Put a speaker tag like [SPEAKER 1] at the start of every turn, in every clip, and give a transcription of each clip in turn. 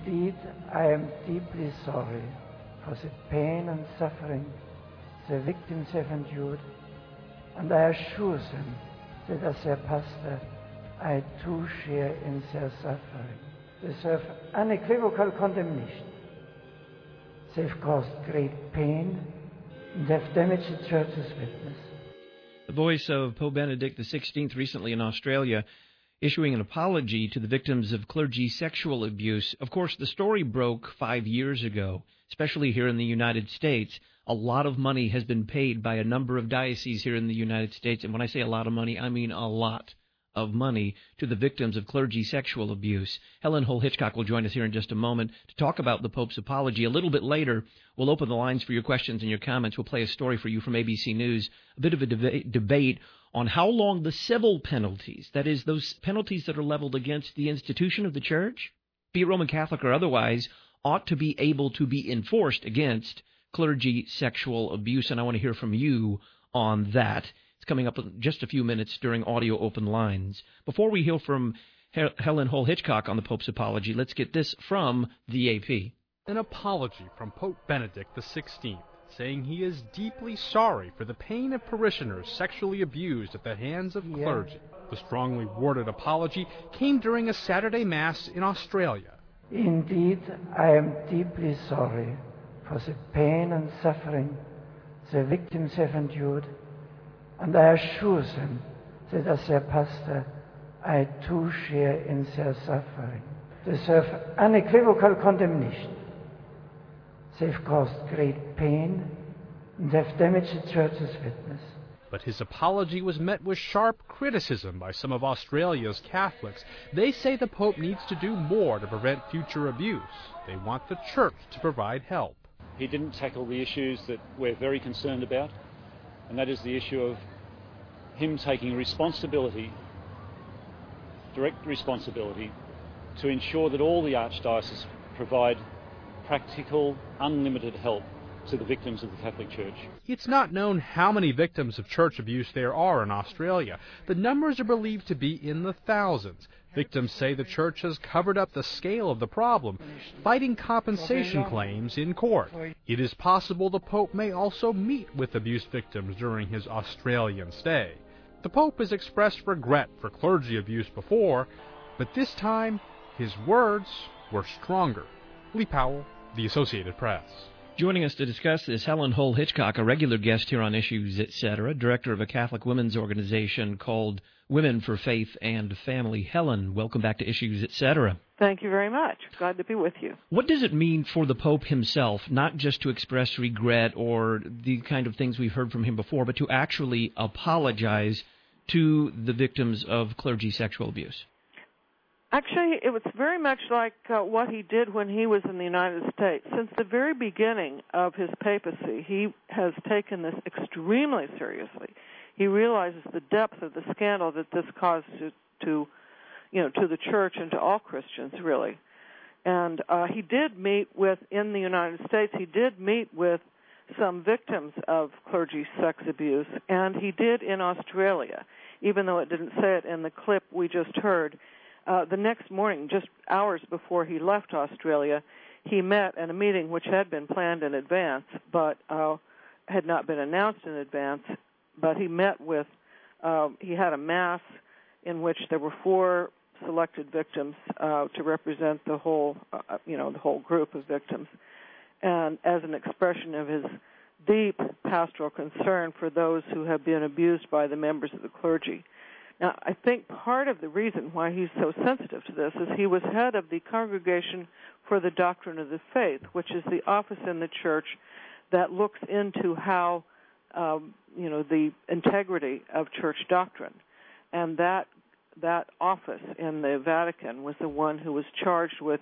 [SPEAKER 1] Indeed, I am deeply sorry for the pain and suffering the victims have endured, and I assure them that as their pastor, I too share in their suffering. They deserve unequivocal condemnation. They've caused great pain and have damaged the Church's witness.
[SPEAKER 2] The voice of Pope Benedict XVI recently in Australia issuing an apology to the victims of clergy sexual abuse. Of course, the story broke 5 years ago, especially here in the United States. A lot of money has been paid by a number of dioceses here in the United States, and when I say a lot of money, I mean a lot of money to the victims of clergy sexual abuse. Helen Hull Hitchcock will join us here in just a moment to talk about the Pope's apology. A little bit later, we'll open the lines for your questions and your comments. We'll play a story for you from ABC News, a bit of a debate on how long the civil penalties, that is, those penalties that are leveled against the institution of the Church, be it Roman Catholic or otherwise, ought to be able to be enforced against clergy sexual abuse. And I want to hear from you on that. It's coming up in just a few minutes during Audio Open Lines. Before we hear from Helen Hull Hitchcock on the Pope's apology, let's get this from the AP.
[SPEAKER 3] An apology from Pope Benedict XVI, saying he is deeply sorry for the pain of parishioners sexually abused at the hands of clergy. The strongly worded apology came during a Saturday Mass in Australia.
[SPEAKER 1] Indeed, I am deeply sorry for the pain and suffering the victims have endured, and I assure them that as their pastor, I too share in their suffering. They deserve unequivocal condemnation. They've caused great pain and have damaged the Church's witness.
[SPEAKER 3] But his apology was met with sharp criticism by some of Australia's Catholics. They say the Pope needs to do more to prevent future abuse. They want the Church to provide help.
[SPEAKER 4] He didn't tackle the issues that we're very concerned about, and that is the issue of him taking responsibility, direct responsibility, to ensure that all the archdioceses provide practical, unlimited help to the victims of the Catholic Church.
[SPEAKER 3] It's not known how many victims of church abuse there are in Australia. The numbers are believed to be in the thousands. Victims say the Church has covered up the scale of the problem, fighting compensation claims in court. It is possible the Pope may also meet with abuse victims during his Australian stay. The Pope has expressed regret for clergy abuse before, but this time his words were stronger. Lee Powell, The Associated Press.
[SPEAKER 2] Joining us to discuss this, Helen Hull Hitchcock, a regular guest here on Issues, Etc., director of a Catholic women's organization called Women for Faith and Family. Helen, welcome back to Issues, Etc.
[SPEAKER 5] Thank you very much. Glad to be with you.
[SPEAKER 2] What does it mean for the Pope himself, not just to express regret or the kind of things we've heard from him before, but to actually apologize to the victims of clergy sexual abuse?
[SPEAKER 5] Actually, it was very much like what he did when he was in the United States. Since the very beginning of his papacy, he has taken this extremely seriously. He realizes the depth of the scandal that this caused to the Church and to all Christians, really. And he did meet in the United States, he did meet with some victims of clergy sex abuse, and he did in Australia, even though it didn't say it in the clip we just heard. The next morning, just hours before he left Australia, he met at a meeting which had been planned in advance, but had not been announced in advance. But he met with, he had a mass in which there were 4 selected victims to represent the whole, the whole group of victims, and as an expression of his deep pastoral concern for those who have been abused by the members of the clergy. Now, I think part of the reason why he's so sensitive to this is he was head of the Congregation for the Doctrine of the Faith, which is the office in the Church that looks into how, the integrity of church doctrine. And that office in the Vatican was the one who was charged with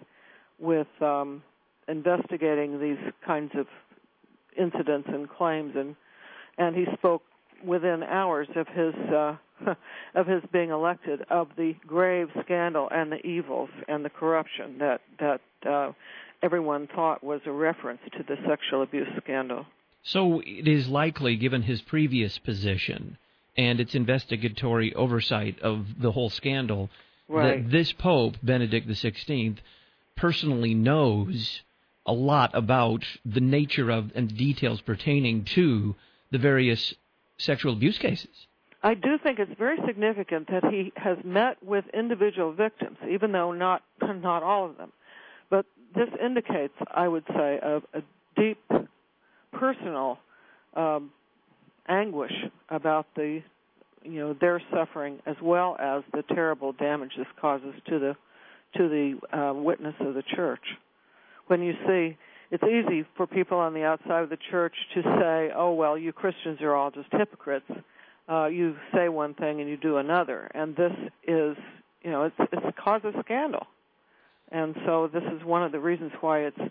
[SPEAKER 5] investigating these kinds of incidents and claims, and he spoke within hours of his being elected of the grave scandal and the evils and the corruption that everyone thought was a reference to the sexual abuse scandal.
[SPEAKER 2] So it is likely, given his previous position and its investigatory oversight of the whole scandal,
[SPEAKER 5] right,
[SPEAKER 2] that this Pope, Benedict XVI, personally knows a lot about the nature of and details pertaining to the various sexual abuse cases.
[SPEAKER 5] I do think it's very significant that he has met with individual victims, even though not all of them. But this indicates, I would say, a deep personal anguish about their suffering, as well as the terrible damage this causes to the witness of the church. When you see, it's easy for people on the outside of the church to say, "Oh well, you Christians are all just hypocrites. You say one thing and you do another," and this is, it's caused a scandal, and so this is one of the reasons why it's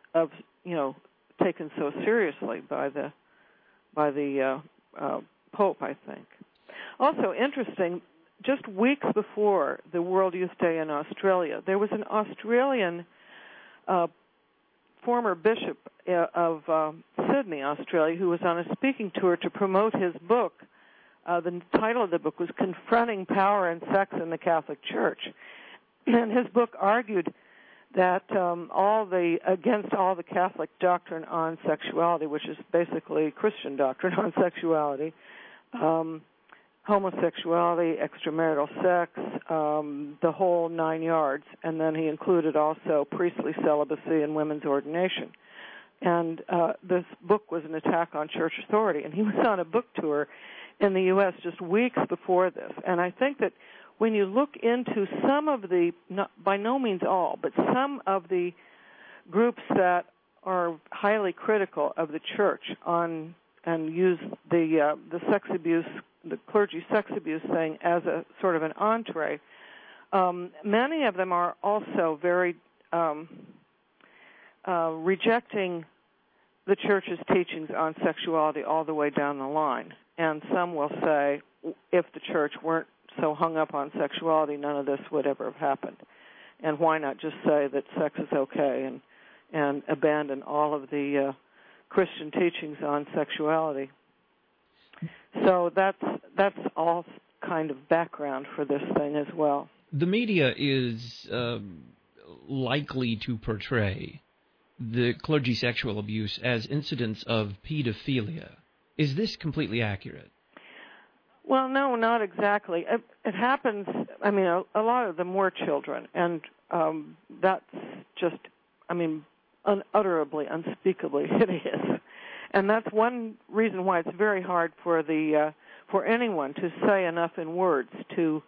[SPEAKER 5] taken so seriously by the Pope, I think. Also interesting, just weeks before the World Youth Day in Australia, there was an Australian former bishop of Sydney, Australia, who was on a speaking tour to promote his book. The title of the book was Confronting Power and Sex in the Catholic Church. And his book argued that against all the Catholic doctrine on sexuality, which is basically Christian doctrine on sexuality, homosexuality, extramarital sex, the whole 9 yards, and then he included also priestly celibacy and women's ordination. And this book was an attack on church authority, and he was on a book tour in the U.S. just weeks before this. And I think that when you look into some of the, by no means all, but some of the groups that are highly critical of the church and use the sex abuse, the clergy sex abuse thing as a sort of an entree, many of them are also very rejecting the church's teachings on sexuality all the way down the line. And some will say, if the church weren't so hung up on sexuality, none of this would ever have happened. And why not just say that sex is okay and abandon all of the Christian teachings on sexuality? So that's all kind of background for this thing as well.
[SPEAKER 2] The media is likely to portray the clergy sexual abuse as incidents of pedophilia. Is this completely accurate?
[SPEAKER 5] Well, no, not exactly. It happens, I mean, a lot of them were children, and that's just, I mean, unutterably, unspeakably hideous. And that's one reason why it's very hard for anyone to say enough in words to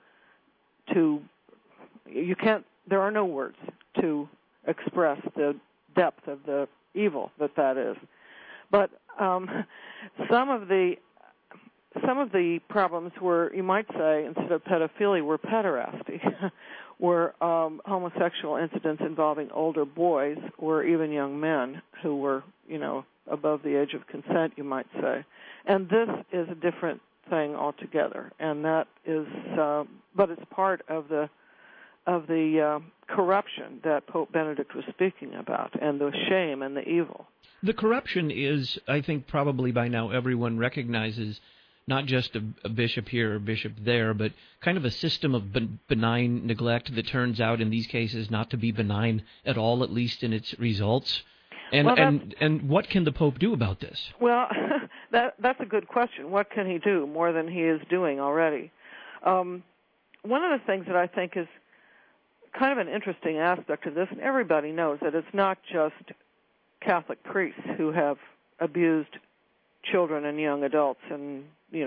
[SPEAKER 5] you can't, there are no words to express the depth of the evil that is. But some of the problems were, you might say, instead of pedophilia, were pederasty, were homosexual incidents involving older boys or even young men who were, above the age of consent, you might say. And this is a different thing altogether, and that is, but it's part of the corruption that Pope Benedict was speaking about, and the shame and the evil.
[SPEAKER 2] The corruption is, I think, probably by now everyone recognizes not just a bishop here or a bishop there, but kind of a system of benign neglect that turns out in these cases not to be benign at all, at least in its results. And what can the Pope do about this? Well,
[SPEAKER 5] that's a good question. What can he do more than he is doing already? One of the things that I think is kind of an interesting aspect of this, and everybody knows that it's not just Catholic priests who have abused children and young adults and,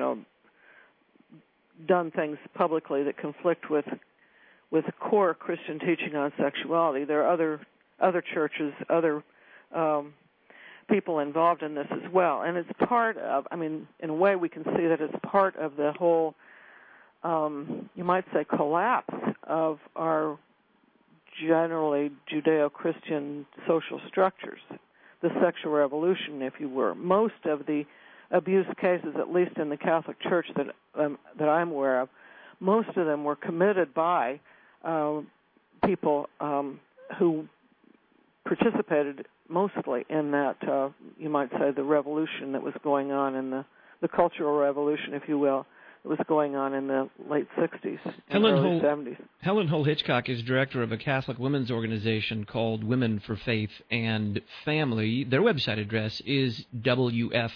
[SPEAKER 5] done things publicly that conflict with core Christian teaching on sexuality. There are other churches, other people involved in this as well. And it's part of, in a way we can see that it's part of the whole, you might say, collapse of our generally Judeo-Christian social structures, the sexual revolution, if you were. Most of the abuse cases, at least in the Catholic Church that I'm aware of, most of them were committed by people who participated mostly in that, you might say, the revolution that was going on in the cultural revolution, if you will, was going on in the late 60s and early 70s.
[SPEAKER 2] Helen Hull Hitchcock is director of a Catholic women's organization called Women for Faith and Family. Their website address is wf-f.org,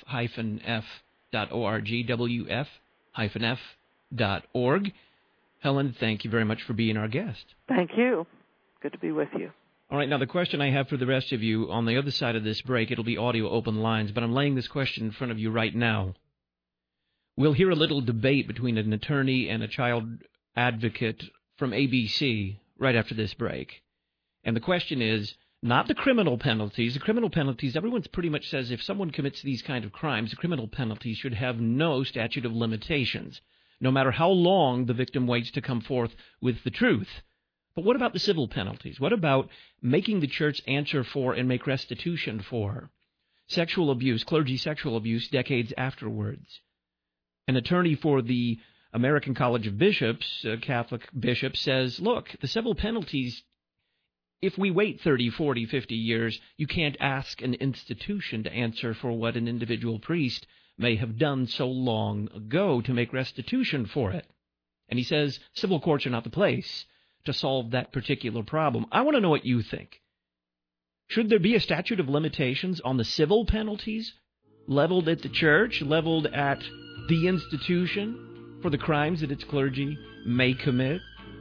[SPEAKER 2] wf-f.org. Helen, thank you very much for being our guest.
[SPEAKER 5] Thank you. Good to be with you.
[SPEAKER 2] All right, now the question I have for the rest of you, on the other side of this break, it'll be audio open lines, but I'm laying this question in front of you right now. We'll hear a little debate between an attorney and a child advocate from ABC right after this break. And the question is not the criminal penalties. The criminal penalties, everyone pretty much says if someone commits these kind of crimes, the criminal penalties should have no statute of limitations, no matter how long the victim waits to come forth with the truth. But what about the civil penalties? What about making the church answer for and make restitution for sexual abuse, clergy sexual abuse, decades afterwards? An attorney for the American College of Bishops, a Catholic bishop, says, look, the civil penalties, if we wait 30, 40, 50 years, you can't ask an institution to answer for what an individual priest may have done so long ago to make restitution for it. And he says civil courts are not the place to solve that particular problem. I want to know what you think. Should there be a statute of limitations on the civil penalties leveled at the church, leveled at the institution for the crimes that its clergy may commit?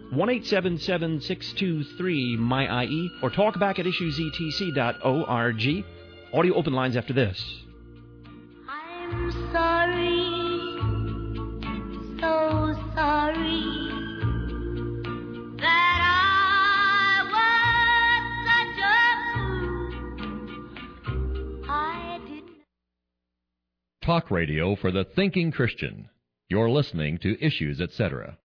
[SPEAKER 2] 1-877-623-MY-IE or talk back at issuesetc.org. Audio open lines after this.
[SPEAKER 6] I'm sorry, so sorry that I was such a fool. I didn't.
[SPEAKER 7] Talk radio for the thinking Christian. You're listening to Issues, Etc.